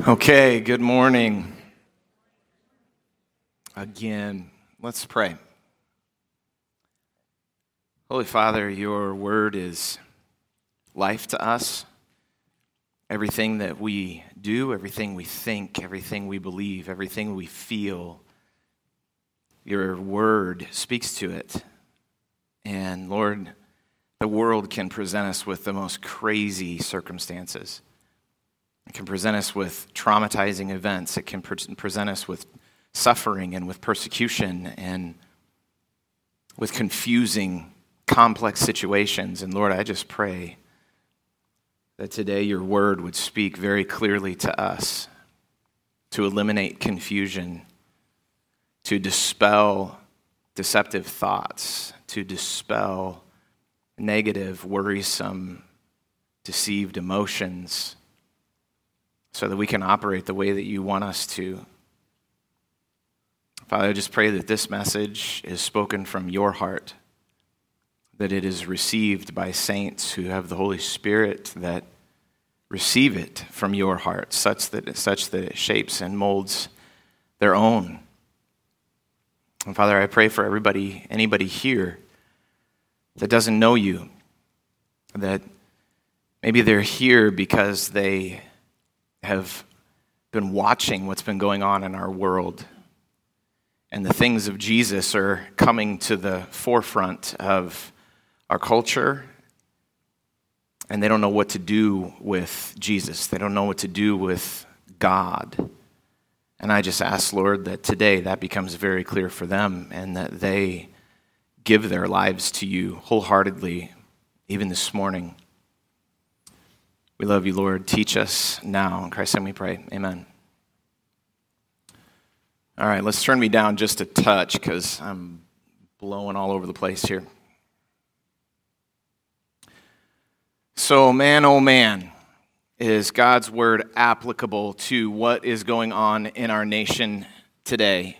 Okay, good morning. Again, let's pray. Holy Father, your word is life to us. Everything that we do, everything we think, everything we believe, everything we feel, your word speaks to it. And Lord, the world can present us with the most crazy circumstances. It can present us with traumatizing events. It can present us with suffering and with persecution and with confusing, complex situations. And Lord, I just pray that today your word would speak very clearly to us, to eliminate confusion, to dispel deceptive thoughts, to dispel negative, worrisome, deceived emotions, so that we can operate the way that you want us to. Father, I just pray that this message is spoken from your heart, that it is received by saints who have the Holy Spirit that receive it from your heart, such that it shapes and molds their own. And Father, I pray for anybody here that doesn't know you, that maybe they're here because they have been watching what's been going on in our world, and the things of Jesus are coming to the forefront of our culture, and they don't know what to do with Jesus. They don't know what to do with God. And I just ask, Lord, that today that becomes very clear for them, and that they give their lives to you wholeheartedly, even this morning. We love you, Lord. Teach us now. In Christ's name we pray. Amen. All right, let's turn me down just a touch because I'm blowing all over the place here. So, man, oh man, is God's word applicable to what is going on in our nation today?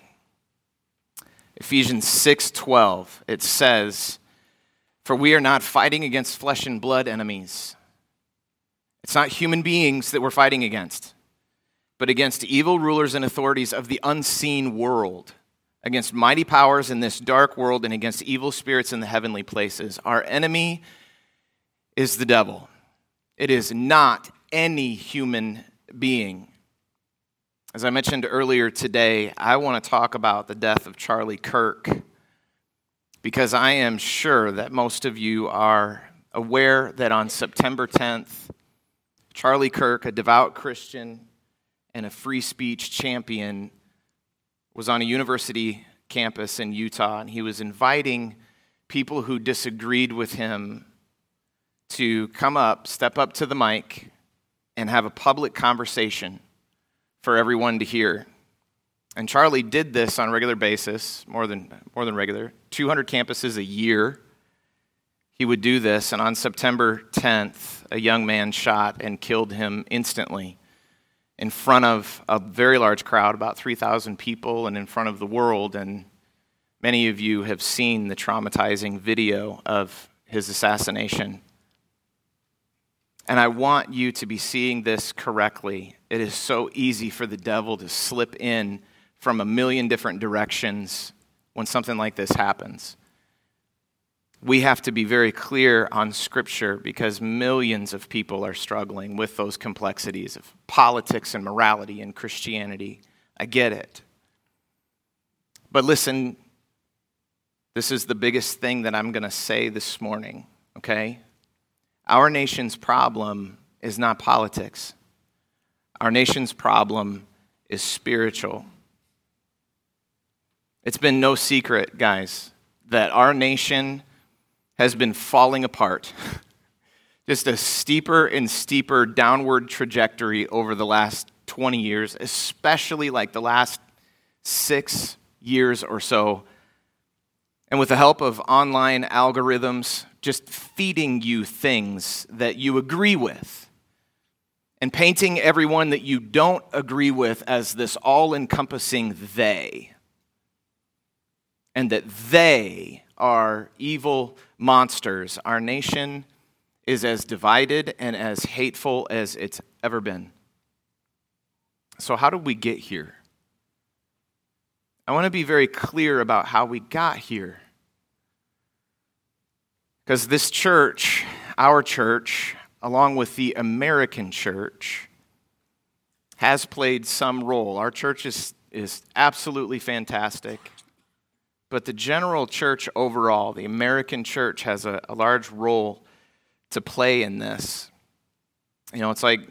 Ephesians 6:12, it says, "For we are not fighting against flesh and blood enemies." It's not human beings that we're fighting against, but against evil rulers and authorities of the unseen world, against mighty powers in this dark world, and against evil spirits in the heavenly places. Our enemy is the devil. It is not any human being. As I mentioned earlier today, I want to talk about the death of Charlie Kirk, because I am sure that most of you are aware that on September 10th, Charlie Kirk, a devout Christian and a free speech champion, was on a university campus in Utah, and he was inviting people who disagreed with him to step up to the mic, and have a public conversation for everyone to hear. And Charlie did this on a regular basis, more than regular, 200 campuses a year. He would do this, and on September 10th, a young man shot and killed him instantly in front of a very large crowd, about 3,000 people, and in front of the world. And many of you have seen the traumatizing video of his assassination. And I want you to be seeing this correctly. It is so easy for the devil to slip in from a million different directions when something like this happens. We have to be very clear on Scripture, because millions of people are struggling with those complexities of politics and morality and Christianity. I get it. But listen, this is the biggest thing that I'm going to say this morning, okay? Our nation's problem is not politics. Our nation's problem is spiritual. It's been no secret, guys, that our nation has been falling apart. Just a steeper and steeper downward trajectory over the last 20 years, especially like the last 6 years or so. And with the help of online algorithms, just feeding you things that you agree with, and painting everyone that you don't agree with as this all-encompassing they, and that they are evil monsters. Our nation is as divided and as hateful as it's ever been. So how did we get here? I want to be very clear about how we got here. Because this church, our church, along with the American church, has played some role. Our church is absolutely fantastic. But the general church overall, the American church, has a large role to play in this. It's like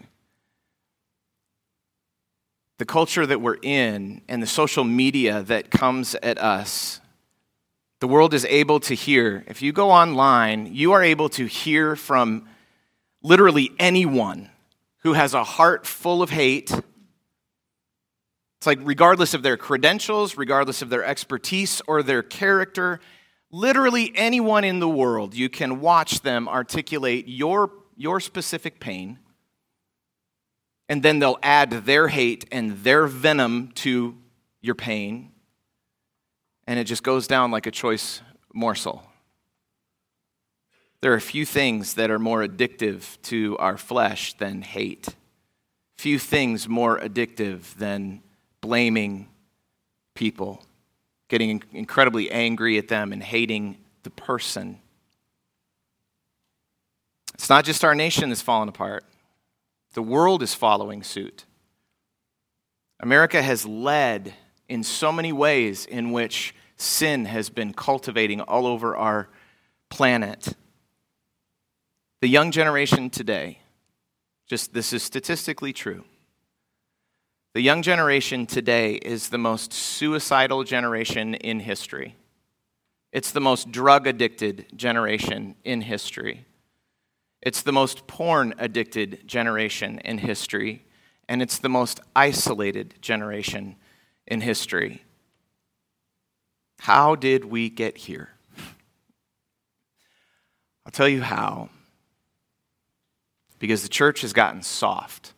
the culture that we're in and the social media that comes at us, the world is able to hear. If you go online, you are able to hear from literally anyone who has a heart full of hate. It's like regardless of their credentials, regardless of their expertise or their character, literally anyone in the world, you can watch them articulate your specific pain, and then they'll add their hate and their venom to your pain, and it just goes down like a choice morsel. There are few things that are more addictive to our flesh than hate. Few things more addictive than blaming people, getting incredibly angry at them and hating the person. It's not just our nation that's fallen apart. The world is following suit. America has led in so many ways in which sin has been cultivating all over our planet. The young generation today, this is statistically true. The young generation today is the most suicidal generation in history. It's the most drug-addicted generation in history. It's the most porn-addicted generation in history, and it's the most isolated generation in history. How did we get here? I'll tell you how. Because the church has gotten soft.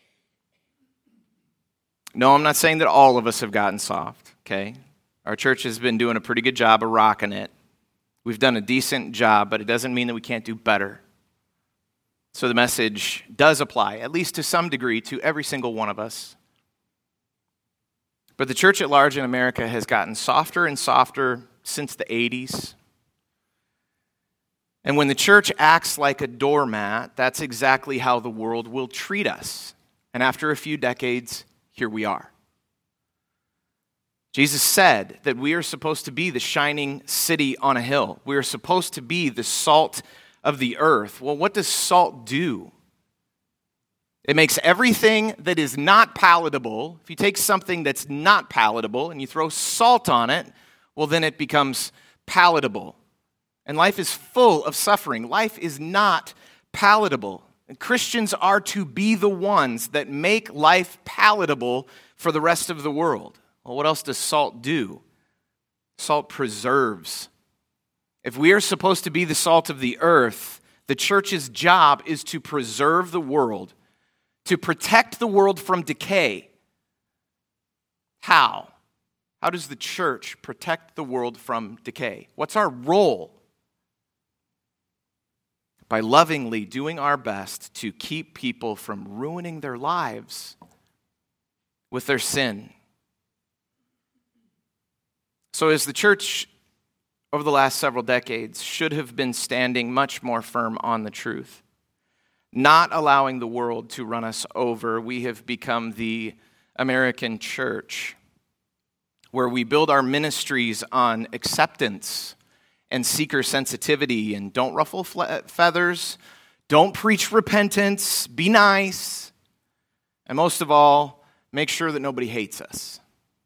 No, I'm not saying that all of us have gotten soft, okay? Our church has been doing a pretty good job of rocking it. We've done a decent job, but it doesn't mean that we can't do better. So the message does apply, at least to some degree, to every single one of us. But the church at large in America has gotten softer and softer since the 80s. And when the church acts like a doormat, that's exactly how the world will treat us. And after a few decades, here we are. Jesus said that we are supposed to be the shining city on a hill. We are supposed to be the salt of the earth. Well, what does salt do? It makes everything that is not palatable. If you take something that's not palatable and you throw salt on it, well, then it becomes palatable. And life is full of suffering. Life is not palatable. And Christians are to be the ones that make life palatable for the rest of the world. Well, what else does salt do? Salt preserves. If we are supposed to be the salt of the earth, the church's job is to preserve the world, to protect the world from decay. How? How does the church protect the world from decay? What's our role? By lovingly doing our best to keep people from ruining their lives with their sin. So as the church over the last several decades should have been standing much more firm on the truth, not allowing the world to run us over, we have become the American church, where we build our ministries on acceptance and seeker sensitivity, and don't ruffle feathers, don't preach repentance, be nice, and most of all, make sure that nobody hates us.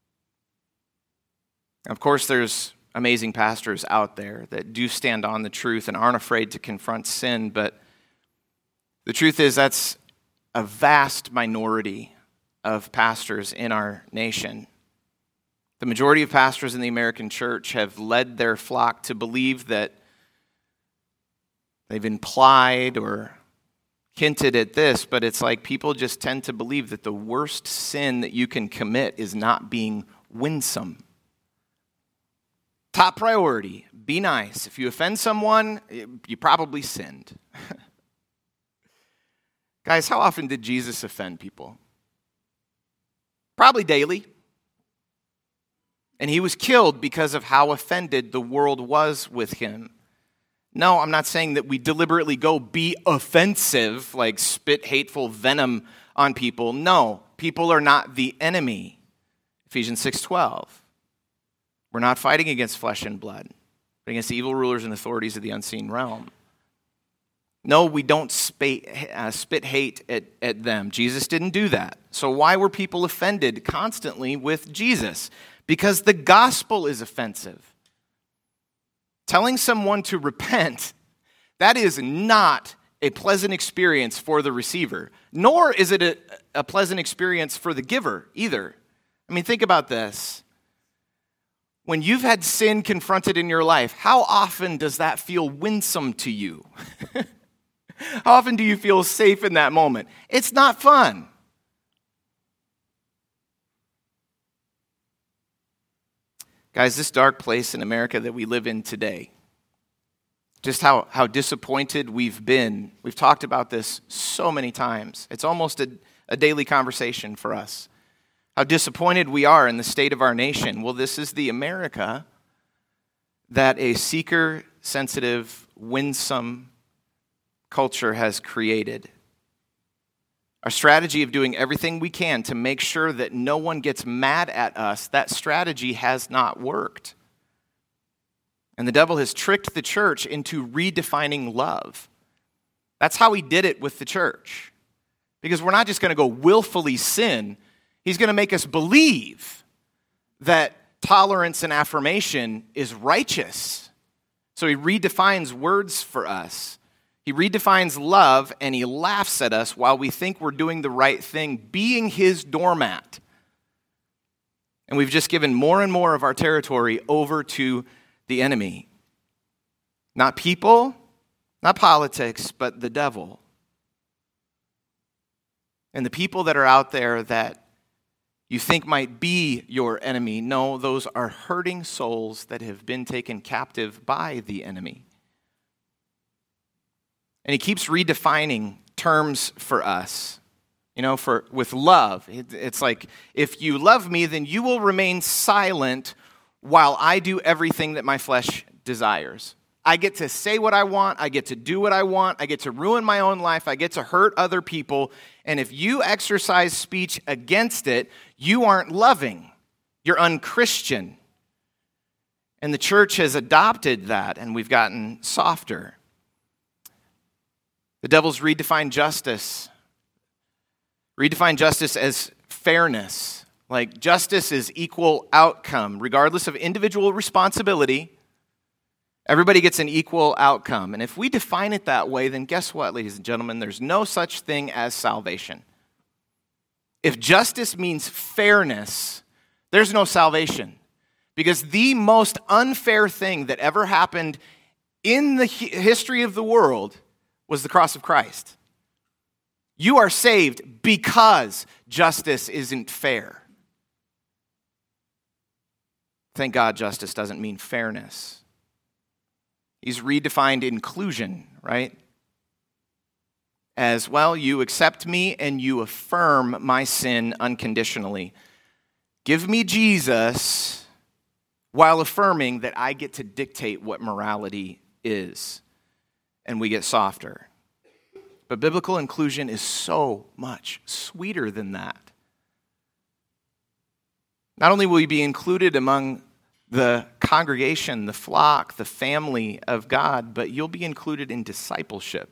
Of course, there's amazing pastors out there that do stand on the truth and aren't afraid to confront sin, but the truth is that's a vast minority of pastors in our nation. The majority of pastors in the American church have led their flock to believe that they've implied or hinted at this, but it's like people just tend to believe that the worst sin that you can commit is not being winsome. Top priority, be nice. If you offend someone, you probably sinned. Guys, how often did Jesus offend people? probably daily. And he was killed because of how offended the world was with him. No, I'm not saying that we deliberately go be offensive, like spit hateful venom on people. No, people are not the enemy. Ephesians 6:12. We're not fighting against flesh and blood, but against the evil rulers and authorities of the unseen realm. No, we don't spit hate at them. Jesus didn't do that. So why were people offended constantly with Jesus? Because the gospel is offensive. Telling someone to repent, that is not a pleasant experience for the receiver, nor is it a pleasant experience for the giver either. I mean, think about this. When you've had sin confronted in your life, how often does that feel winsome to you? How often do you feel safe in that moment? It's not fun. Guys, this dark place in America that we live in today, just how disappointed we've been. We've talked about this so many times. It's almost a daily conversation for us. How disappointed we are in the state of our nation. Well, this is the America that a seeker-sensitive, winsome culture has created. Our strategy of doing everything we can to make sure that no one gets mad at us, that strategy has not worked. And the devil has tricked the church into redefining love. That's how he did it with the church. Because we're not just going to go willfully sin. He's going to make us believe that tolerance and affirmation is righteous. So he redefines words for us. He redefines love, and he laughs at us while we think we're doing the right thing, being his doormat. And we've just given more and more of our territory over to the enemy. Not people, not politics, but the devil. And the people that are out there that you think might be your enemy, no, those are hurting souls that have been taken captive by the enemy. And he keeps redefining terms for us. You know, with love, it's like, if you love me, then you will remain silent while I do everything that my flesh desires. I get to say what I want. I get to do what I want. I get to ruin my own life. I get to hurt other people. And if you exercise speech against it, you aren't loving. You're unchristian. And the church has adopted that, and we've gotten softer. The devil's redefined justice. Redefine justice as fairness. Like, justice is equal outcome. Regardless of individual responsibility, everybody gets an equal outcome. And if we define it that way, then guess what, ladies and gentlemen? There's no such thing as salvation. If justice means fairness, there's no salvation. Because the most unfair thing that ever happened in the history of the world was the cross of Christ. You are saved because justice isn't fair. Thank God justice doesn't mean fairness. He's redefined inclusion, right? As, well, you accept me and you affirm my sin unconditionally. Give me Jesus while affirming that I get to dictate what morality is. And we get softer. But biblical inclusion is so much sweeter than that. Not only will you be included among the congregation, the flock, the family of God, but you'll be included in discipleship.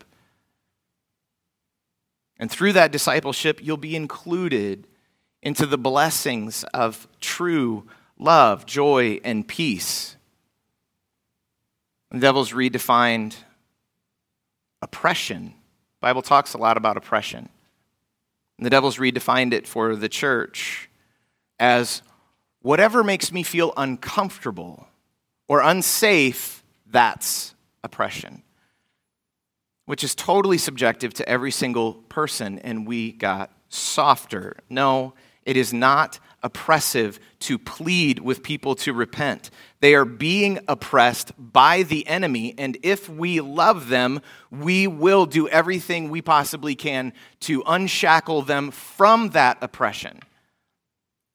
And through that discipleship, you'll be included into the blessings of true love, joy, and peace. The devil's redefined oppression. The Bible talks a lot about oppression. And the devil's redefined it for the church as whatever makes me feel uncomfortable or unsafe, that's oppression. Which is totally subjective to every single person, and we got softer. No, it is not oppressive to plead with people to repent. They are being oppressed by the enemy, and if we love them, we will do everything we possibly can to unshackle them from that oppression.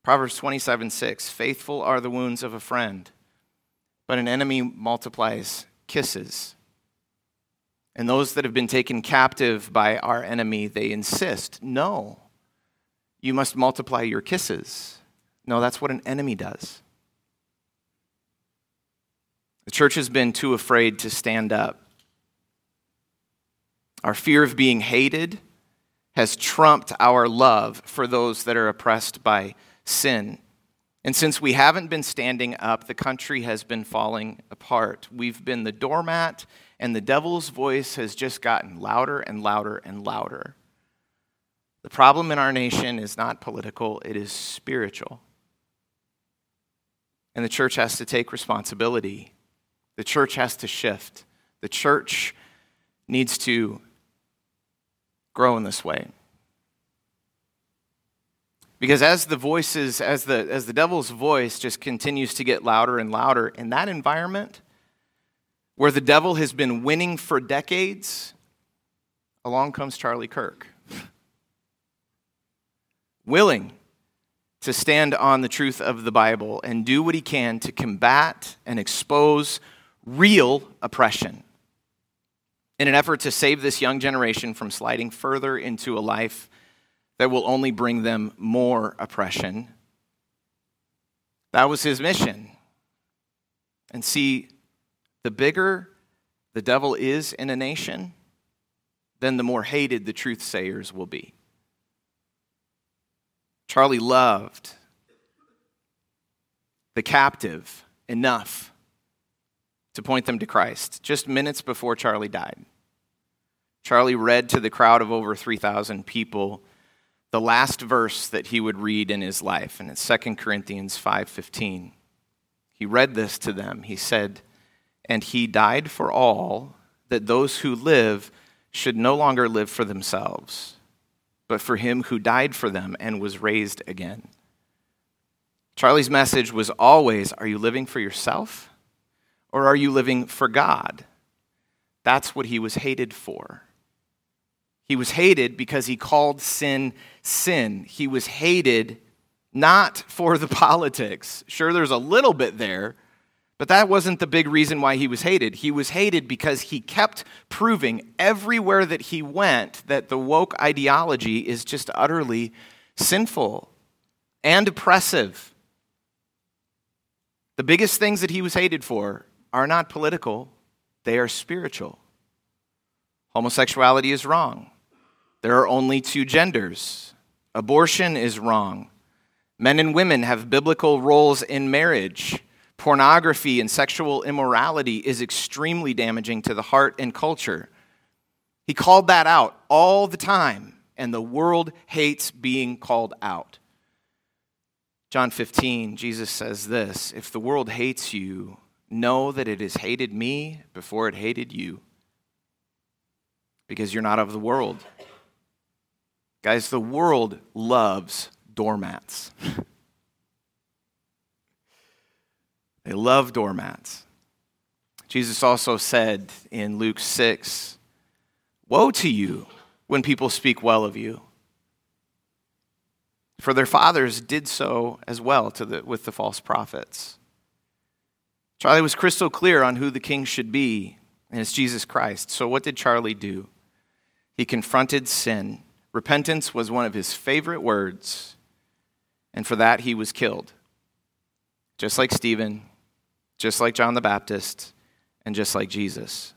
Proverbs 27:6, faithful are the wounds of a friend, but an enemy multiplies kisses. And those that have been taken captive by our enemy, they insist, no, you must multiply your kisses. No, that's what an enemy does. The church has been too afraid to stand up. Our fear of being hated has trumped our love for those that are oppressed by sin. And since we haven't been standing up, the country has been falling apart. We've been the doormat, and the devil's voice has just gotten louder and louder and louder. The problem in our nation is not political, it is spiritual. And the church has to take responsibility. The church has to shift. The church needs to grow in this way. Because as the devil's voice just continues to get louder and louder, in that environment where the devil has been winning for decades, along comes Charlie Kirk. Willing to stand on the truth of the Bible and do what he can to combat and expose real oppression in an effort to save this young generation from sliding further into a life that will only bring them more oppression. That was his mission. And see, the bigger the devil is in a nation, then the more hated the truth sayers will be. Charlie loved the captive enough to point them to Christ. Just minutes before Charlie died, Charlie read to the crowd of over 3,000 people the last verse that he would read in his life, and it's 2 Corinthians 5:15. He read this to them. He said, "And he died for all, that those who live should no longer live for themselves, but for him who died for them and was raised again." Charlie's message was always, are you living for yourself or are you living for God? That's what he was hated for. He was hated because he called sin, sin. He was hated not for the politics. Sure, there's a little bit there, but that wasn't the big reason why he was hated. He was hated because he kept proving everywhere that he went that the woke ideology is just utterly sinful and oppressive. The biggest things that he was hated for are not political, they are spiritual. Homosexuality is wrong. There are only two genders. Abortion is wrong. Men and women have biblical roles in marriage. Pornography and sexual immorality is extremely damaging to the heart and culture. He called that out all the time, and the world hates being called out. John 15, Jesus says this, "If the world hates you, know that it has hated me before it hated you, because you're not of the world." Guys, the world loves doormats. They love doormats. Jesus also said in Luke 6, "Woe to you when people speak well of you, for their fathers did so as well with the false prophets." Charlie was crystal clear on who the king should be, and it's Jesus Christ. So what did Charlie do? He confronted sin. Repentance was one of his favorite words, and for that he was killed. Just like Stephen, just like John the Baptist, and just like Jesus.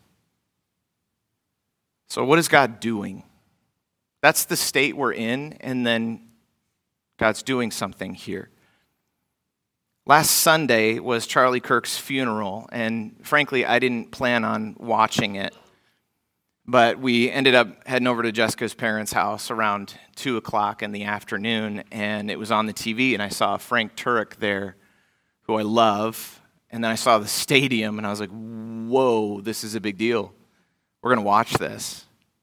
So what is God doing? That's the state we're in, and then God's doing something here. Last Sunday was Charlie Kirk's funeral, and frankly, I didn't plan on watching it. But we ended up heading over to Jessica's parents' house around 2 o'clock in the afternoon, and it was on the TV, and I saw Frank Turek there, who I love, and then I saw the stadium, and I was like, whoa, this is a big deal. We're going to watch this.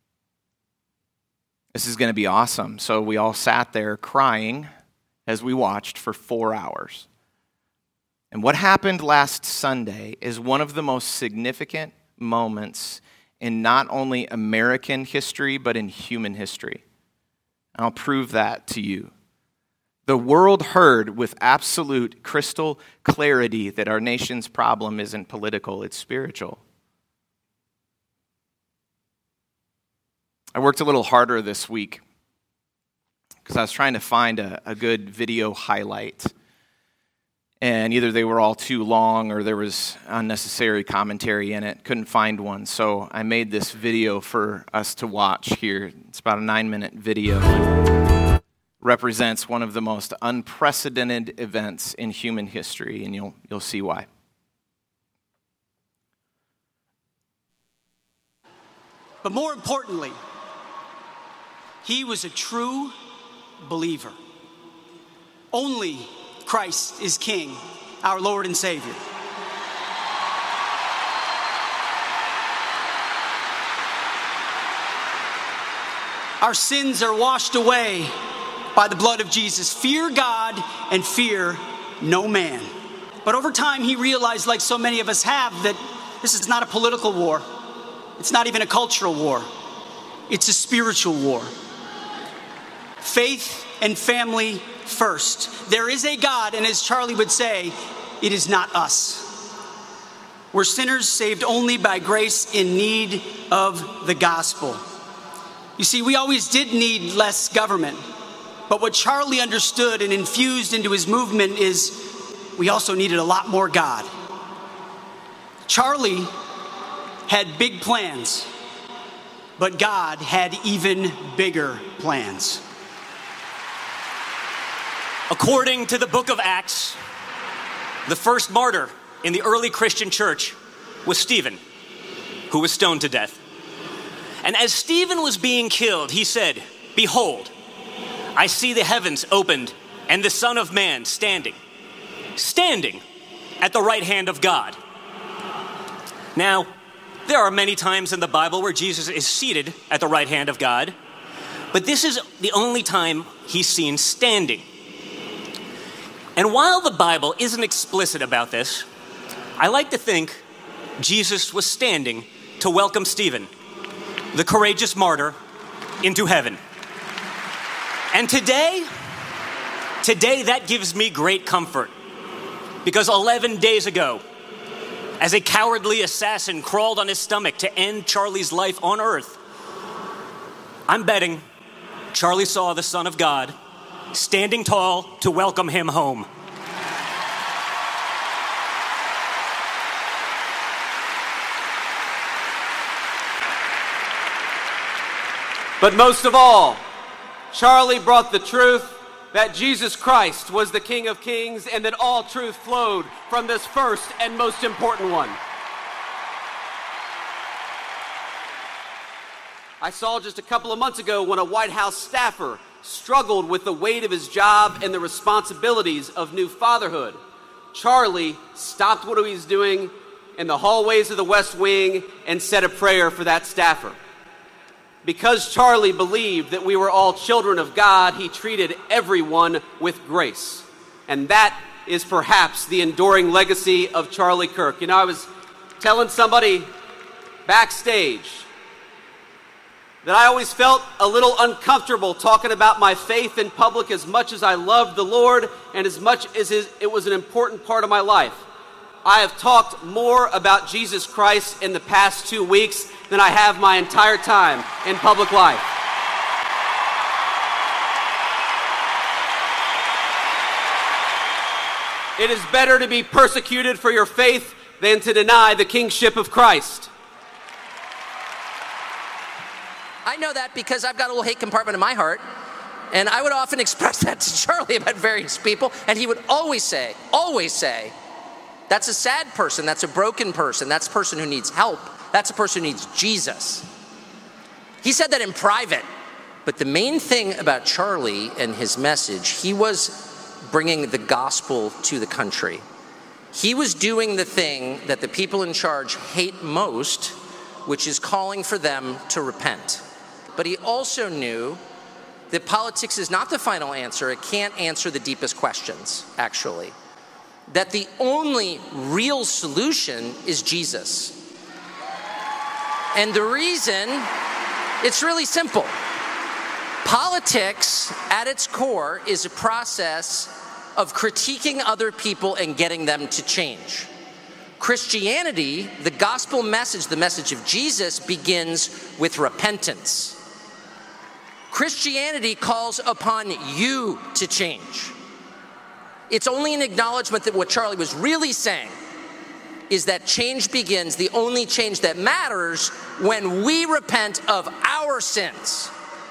This is going to be awesome. So we all sat there crying as we watched for 4 hours. And what happened last Sunday is one of the most significant moments in not only American history, but in human history. And I'll prove that to you. The world heard with absolute crystal clarity that our nation's problem isn't political, it's spiritual. I worked a little harder this week because I was trying to find a good video highlight. And either they were all too long or there was unnecessary commentary in it. Couldn't find one, so I made this video for us to watch here. It's about a 9-minute video. It represents one of the most unprecedented events in human history, and you'll see why. But more importantly, he was a true believer. Only Christ is King, our Lord and Savior. Our sins are washed away by the blood of Jesus. Fear God and fear no man. But over time, he realized, like so many of us have, that this is not a political war. It's not even a cultural war. It's a spiritual war. Faith and family first. There is a God, and as Charlie would say, it is not us. We're sinners saved only by grace in need of the gospel. You see, we always did need less government, but what Charlie understood and infused into his movement is we also needed a lot more God. Charlie had big plans, but God had even bigger plans. According to the book of Acts, the first martyr in the early Christian church was Stephen, who was stoned to death. And as Stephen was being killed, he said, "Behold, I see the heavens opened and the Son of Man standing at the right hand of God." Now, there are many times in the Bible where Jesus is seated at the right hand of God, but this is the only time he's seen standing. And while the Bible isn't explicit about this, I like to think Jesus was standing to welcome Stephen, the courageous martyr, into heaven. And today that gives me great comfort, because 11 days ago, as a cowardly assassin crawled on his stomach to end Charlie's life on earth, I'm betting Charlie saw the Son of God standing tall to welcome him home. But most of all, Charlie brought the truth that Jesus Christ was the King of Kings and that all truth flowed from this first and most important one. I saw just a couple of months ago when a White House staffer struggled with the weight of his job and the responsibilities of new fatherhood. Charlie stopped what he was doing in the hallways of the West Wing and said a prayer for that staffer. Because Charlie believed that we were all children of God, he treated everyone with grace. And that is perhaps the enduring legacy of Charlie Kirk. You know, I was telling somebody backstage that I always felt a little uncomfortable talking about my faith in public as much as I loved the Lord and as much as it was an important part of my life. I have talked more about Jesus Christ in the past 2 weeks than I have my entire time in public life. It is better to be persecuted for your faith than to deny the kingship of Christ. I know that because I've got a little hate compartment in my heart, and I would often express that to Charlie about various people, and he would always say, that's a sad person, that's a broken person, that's a person who needs help, that's a person who needs Jesus. He said that in private, but the main thing about Charlie and his message, he was bringing the gospel to the country. He was doing the thing that the people in charge hate most, which is calling for them to repent. But he also knew that politics is not the final answer. It can't answer the deepest questions, actually. That the only real solution is Jesus. And the reason, it's really simple. Politics, at its core, is a process of critiquing other people and getting them to change. Christianity, the gospel message, the message of Jesus, begins with repentance. Christianity calls upon you to change. It's only an acknowledgement that what Charlie was really saying is that change begins, the only change that matters, when we repent of our sins.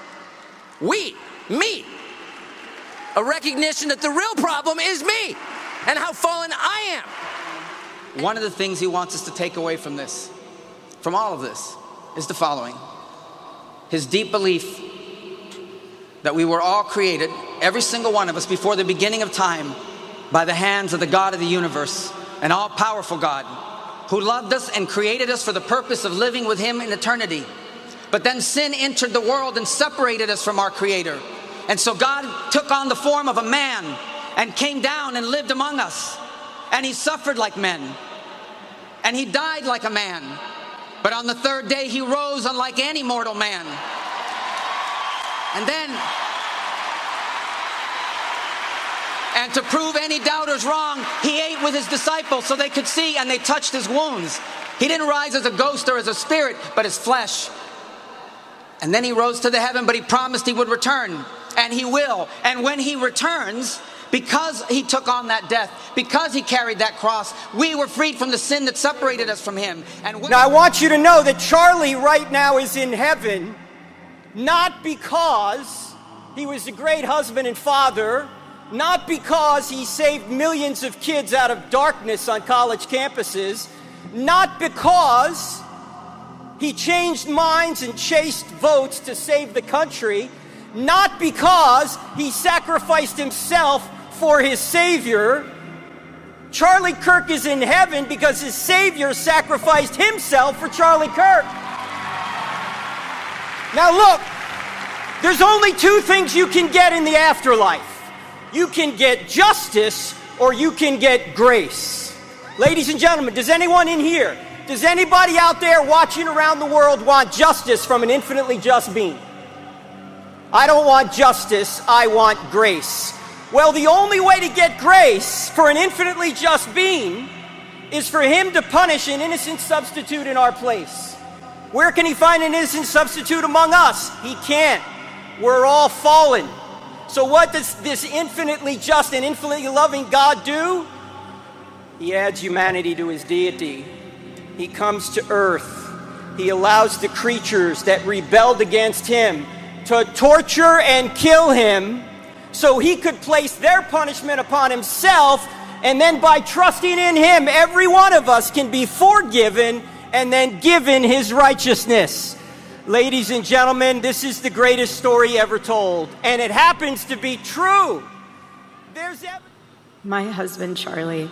Me. A recognition that the real problem is me and how fallen I am. One of the things he wants us to take away from this, from all of this, is the following. His deep belief that we were all created, every single one of us, before the beginning of time, by the hands of the God of the universe, an all-powerful God, who loved us and created us for the purpose of living with him in eternity. But then sin entered the world and separated us from our Creator. And so God took on the form of a man and came down and lived among us. And he suffered like men. And he died like a man. But on the third day he rose unlike any mortal man. And to prove any doubters wrong, he ate with his disciples so they could see, and they touched his wounds. He didn't rise as a ghost or as a spirit, but as flesh. And then he rose to the heaven, but he promised he would return. And he will. And when he returns, because he took on that death, because he carried that cross, we were freed from the sin that separated us from him. Now I want you to know that Charlie right now is in heaven, not because he was a great husband and father, not because he saved millions of kids out of darkness on college campuses, not because he changed minds and chased votes to save the country, not because he sacrificed himself for his Savior. Charlie Kirk is in heaven because his Savior sacrificed himself for Charlie Kirk. Now look, there's only two things you can get in the afterlife. You can get justice or you can get grace. Ladies and gentlemen, does anyone in here, does anybody out there watching around the world want justice from an infinitely just being? I don't want justice, I want grace. Well, the only way to get grace for an infinitely just being is for him to punish an innocent substitute in our place. Where can he find an innocent substitute among us? He can't. We're all fallen. So what does this infinitely just and infinitely loving God do? He adds humanity to his deity. He comes to earth. He allows the creatures that rebelled against him to torture and kill him so he could place their punishment upon himself, and then by trusting in him, every one of us can be forgiven and then given his righteousness. Ladies and gentlemen, this is the greatest story ever told, and it happens to be true. My husband, Charlie,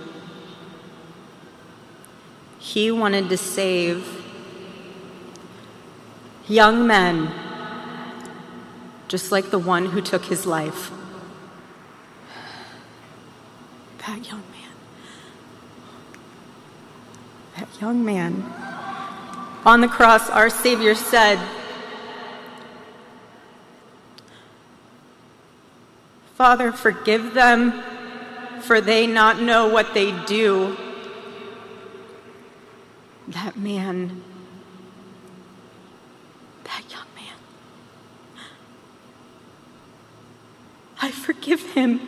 he wanted to save young men, just like the one who took his life. That young man. On the cross, our Savior said, "Father, forgive them, for they not know what they do." That man, that young man, I forgive him.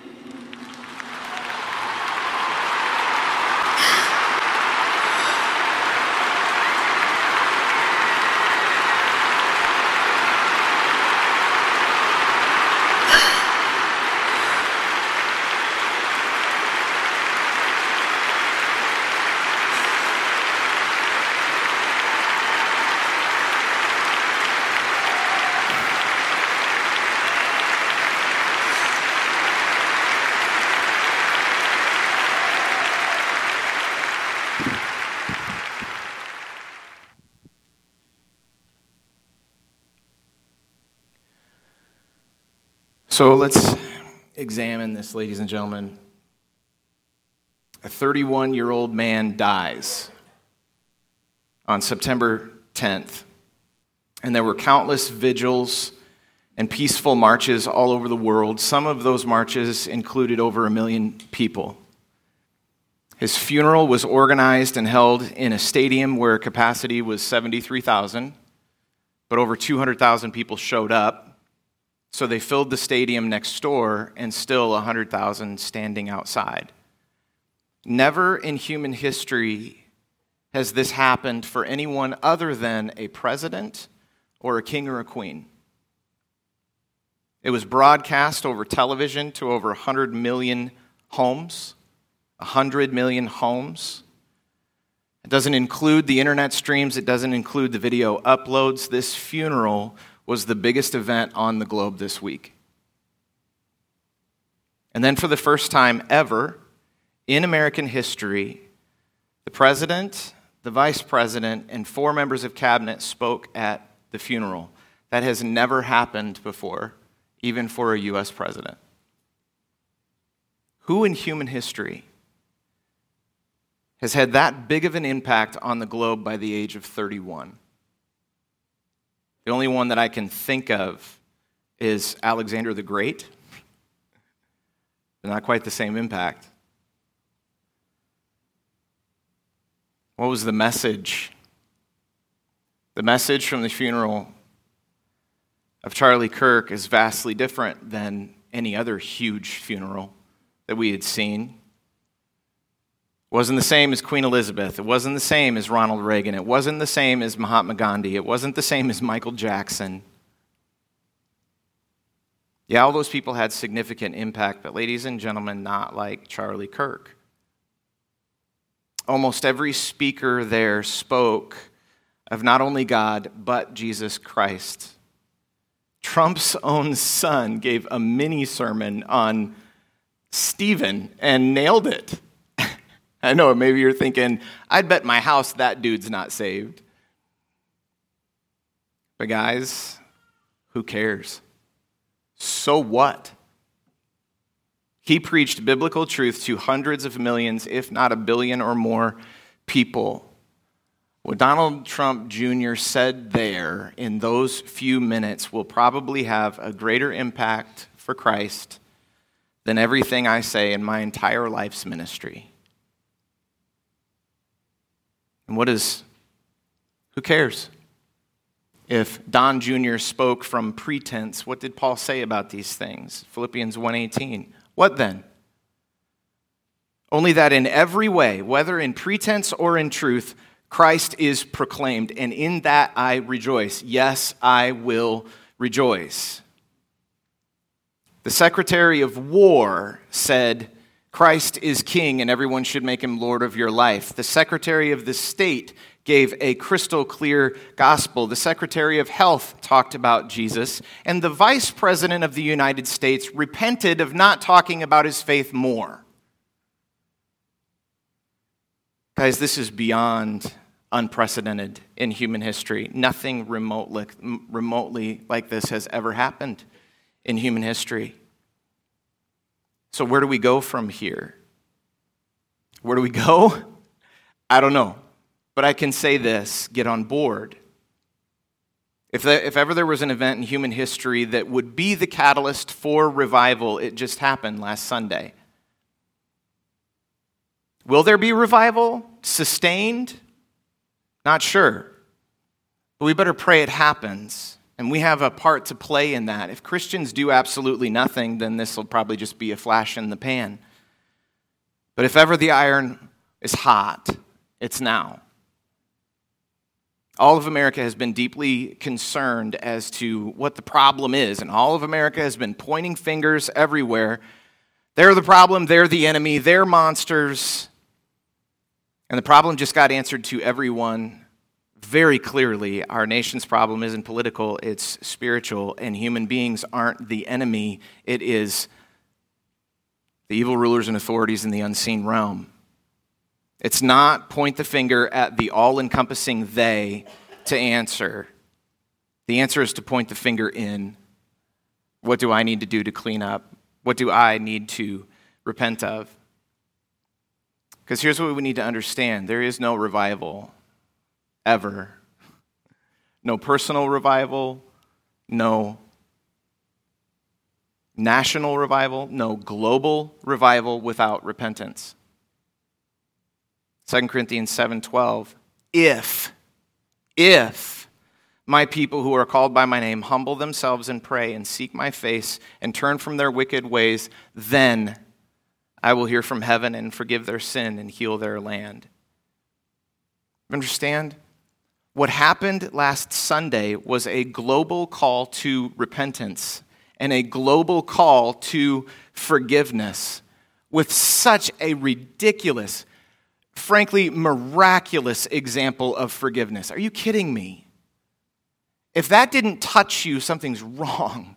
So let's examine this, ladies and gentlemen. A 31-year-old man dies on September 10th, and there were countless vigils and peaceful marches all over the world. Some of those marches included over 1 million people. His funeral was organized and held in a stadium where capacity was 73,000, but over 200,000 people showed up. So they filled the stadium next door, and still 100,000 standing outside. Never in human history has this happened for anyone other than a president or a king or a queen. It was broadcast over television to over 100 million homes. 100 million homes. It doesn't include the internet streams. It doesn't include the video uploads. This funeral was the biggest event on the globe this week. And then for the first time ever in American history, the president, the vice president, and 4 members of cabinet spoke at the funeral. That has never happened before, even for a U.S. president. Who in human history has had that big of an impact on the globe by the age of 31? The only one that I can think of is Alexander the Great. But not quite the same impact. What was the message? The message from the funeral of Charlie Kirk is vastly different than any other huge funeral that we had seen. It wasn't the same as Queen Elizabeth. It wasn't the same as Ronald Reagan. It wasn't the same as Mahatma Gandhi. It wasn't the same as Michael Jackson. Yeah, all those people had significant impact, but ladies and gentlemen, not like Charlie Kirk. Almost every speaker there spoke of not only God, but Jesus Christ. Trump's own son gave a mini sermon on Stephen and nailed it. I know, maybe you're thinking, I'd bet my house that dude's not saved. But guys, who cares? So what? He preached biblical truth to hundreds of millions, if not 1 billion or more people. What Donald Trump Jr. said there in those few minutes will probably have a greater impact for Christ than everything I say in my entire life's ministry. And who cares? If Don Jr. spoke from pretense, what did Paul say about these things? Philippians 1:18. What then? Only that in every way, whether in pretense or in truth, Christ is proclaimed, and in that I rejoice. Yes, I will rejoice. The Secretary of War said, Christ is king and everyone should make him Lord of your life. The Secretary of the State gave a crystal clear gospel. The Secretary of Health talked about Jesus. And the Vice President of the United States repented of not talking about his faith more. Guys, this is beyond unprecedented in human history. Nothing remotely like this has ever happened in human history. So where do we go from here? Where do we go? I don't know. But I can say this, get on board. If ever there was an event in human history that would be the catalyst for revival, it just happened last Sunday. Will there be revival? Sustained? Not sure. But we better pray it happens. And we have a part to play in that. If Christians do absolutely nothing, then this will probably just be a flash in the pan. But if ever the iron is hot, it's now. All of America has been deeply concerned as to what the problem is, and all of America has been pointing fingers everywhere. They're the problem, they're the enemy, they're monsters. And the problem just got answered to everyone very clearly. Our nation's problem isn't political, it's spiritual, and human beings aren't the enemy. It is the evil rulers and authorities in the unseen realm. It's not point the finger at the all-encompassing they to answer. The answer is to point the finger in. What do I need to do to clean up? What do I need to repent of? Because here's what we need to understand. There is no revival ever. No personal revival, no national revival, no global revival without repentance. 2 Corinthians 7:12, if my people who are called by my name humble themselves and pray and seek my face and turn from their wicked ways, then I will hear from heaven and forgive their sin and heal their land. Understand? What happened last Sunday was a global call to repentance and a global call to forgiveness with such a ridiculous, frankly, miraculous example of forgiveness. Are you kidding me? If that didn't touch you, something's wrong.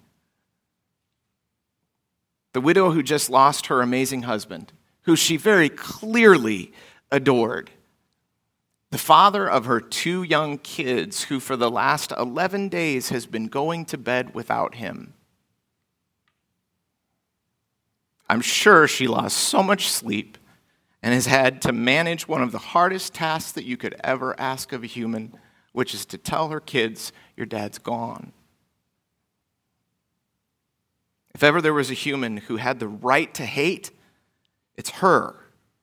The widow who just lost her amazing husband, who she very clearly adored. The father of her 2 young kids, who for the last 11 days has been going to bed without him. I'm sure she lost so much sleep and has had to manage one of the hardest tasks that you could ever ask of a human, which is to tell her kids, your dad's gone. If ever there was a human who had the right to hate, it's her.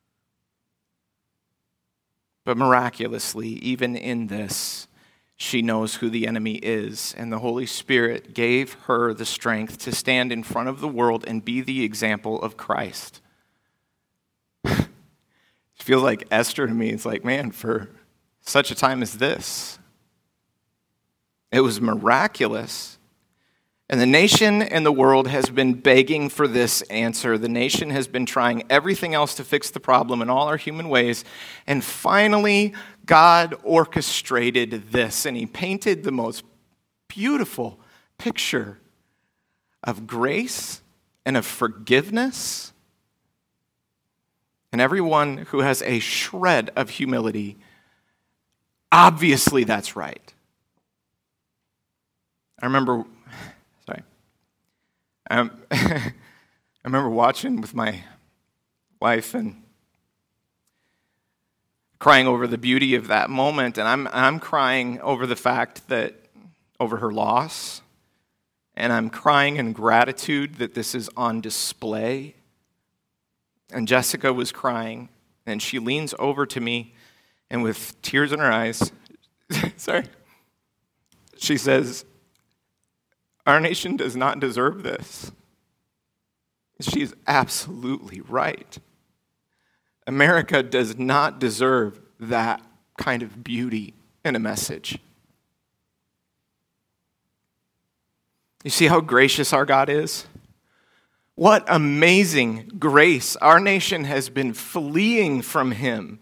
But miraculously, even in this, she knows who the enemy is, and the Holy Spirit gave her the strength to stand in front of the world and be the example of Christ. It feels like Esther to me. It's like, man, for such a time as this, it was miraculous. And the nation and the world has been begging for this answer. The nation has been trying everything else to fix the problem in all our human ways. And finally, God orchestrated this, and he painted the most beautiful picture of grace and of forgiveness. And everyone who has a shred of humility, obviously that's right. I remember watching with my wife and crying over the beauty of that moment, and I'm crying over the fact that, over her loss, and I'm crying in gratitude that this is on display. And Jessica was crying, and she leans over to me, and with tears in her eyes, she says, "Our nation does not deserve this." She's absolutely right. America does not deserve that kind of beauty in a message. You see how gracious our God is? What amazing grace. Our nation has been fleeing from him,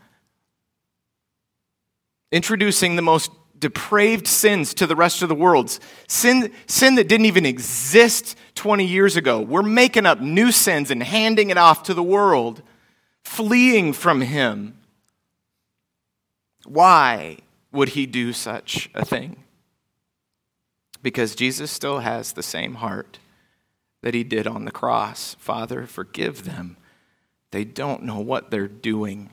introducing the most depraved sins to the rest of the world. Sin that didn't even exist 20 years ago. We're making up new sins and handing it off to the world, fleeing from him. Why would he do such a thing? Because Jesus still has the same heart that he did on the cross. Father, forgive them. They don't know what they're doing.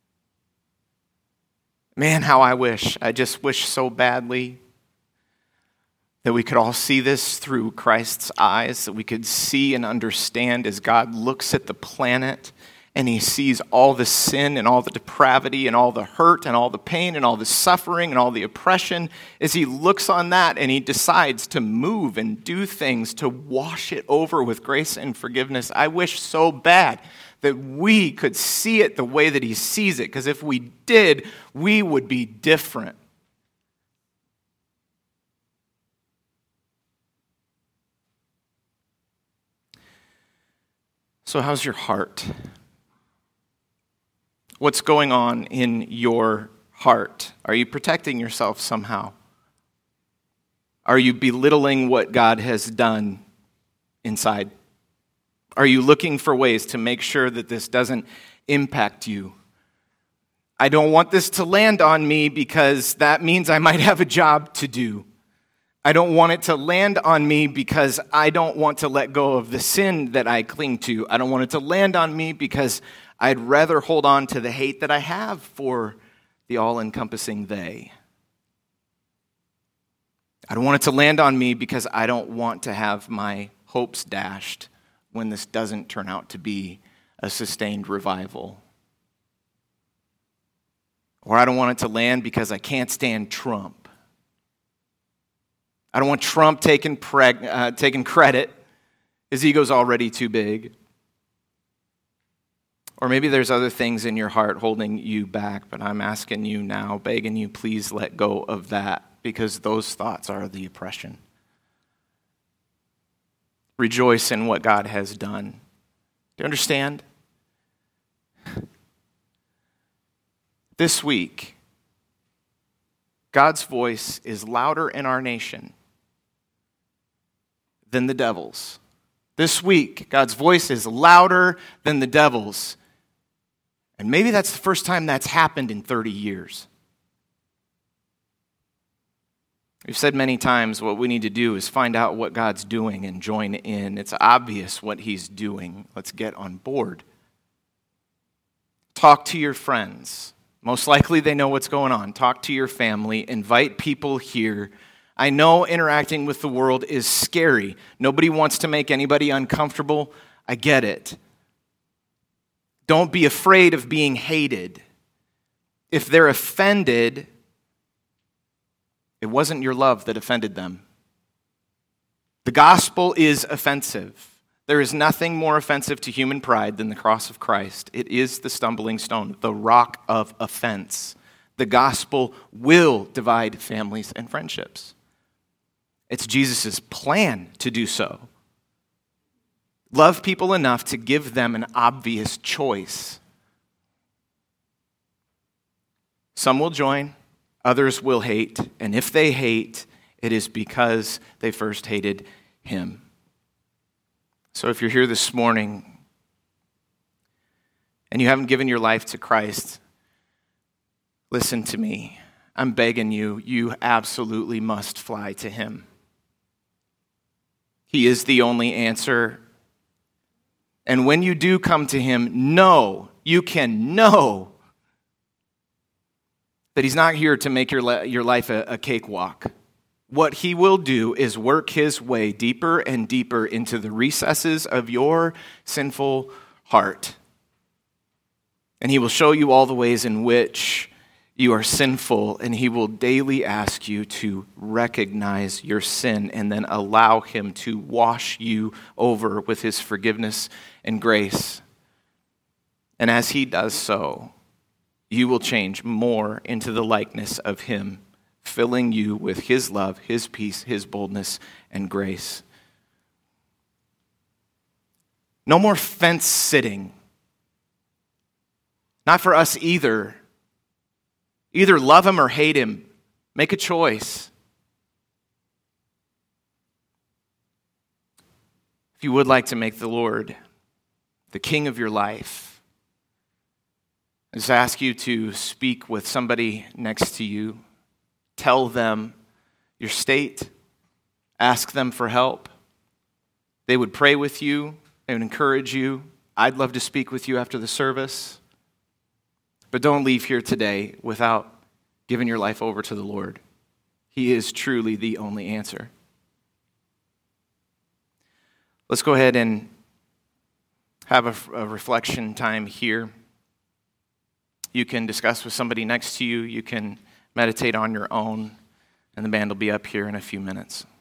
Man, how I just wish so badly that we could all see this through Christ's eyes, that we could see and understand as God looks at the planet and he sees all the sin and all the depravity and all the hurt and all the pain and all the suffering and all the oppression, as he looks on that and he decides to move and do things to wash it over with grace and forgiveness. I wish so bad that we could see it the way that he sees it, because if we did, we would be different. So how's your heart? What's going on in your heart? Are you protecting yourself somehow? Are you belittling what God has done inside? Are you looking for ways to make sure that this doesn't impact you? I don't want this to land on me because that means I might have a job to do. I don't want it to land on me because I don't want to let go of the sin that I cling to. I don't want it to land on me because I'd rather hold on to the hate that I have for the all-encompassing they. I don't want it to land on me because I don't want to have my hopes dashed when this doesn't turn out to be a sustained revival. Or I don't want it to land because I can't stand Trump. I don't want Trump taking credit. His ego's already too big. Or maybe there's other things in your heart holding you back, but I'm asking you now, begging you, please let go of that, because those thoughts are the oppression. Rejoice in what God has done. Do you understand? This week, God's voice is louder in our nation than the devil's. This week, God's voice is louder than the devil's. And maybe that's the first time that's happened in 30 years. We've said many times what we need to do is find out what God's doing and join in. It's obvious what he's doing. Let's get on board. Talk to your friends. Most likely they know what's going on. Talk to your family. Invite people here. I know interacting with the world is scary. Nobody wants to make anybody uncomfortable. I get it. Don't be afraid of being hated. If they're offended, it wasn't your love that offended them. The gospel is offensive. There is nothing more offensive to human pride than the cross of Christ. It is the stumbling stone, the rock of offense. The gospel will divide families and friendships. It's Jesus' plan to do so. Love people enough to give them an obvious choice. Some will join, others will hate, and if they hate, it is because they first hated him. So if you're here this morning and you haven't given your life to Christ, listen to me. I'm begging you, you absolutely must fly to him. He is the only answer. And when you do come to him, you can know that he's not here to make your life a cakewalk. What he will do is work his way deeper and deeper into the recesses of your sinful heart. And he will show you all the ways in which you are sinful, and he will daily ask you to recognize your sin and then allow him to wash you over with his forgiveness and grace. And as he does so, you will change more into the likeness of him, filling you with his love, his peace, his boldness, and grace. No more fence sitting. Not for us either. Either love him or hate him. Make a choice. If you would like to make the Lord the king of your life, I just ask you to speak with somebody next to you. Tell them your state. Ask them for help. They would pray with you. They would encourage you. I'd love to speak with you after the service. But don't leave here today without giving your life over to the Lord. He is truly the only answer. Let's go ahead and have a reflection time here. You can discuss with somebody next to you. You can meditate on your own. And the band will be up here in a few minutes.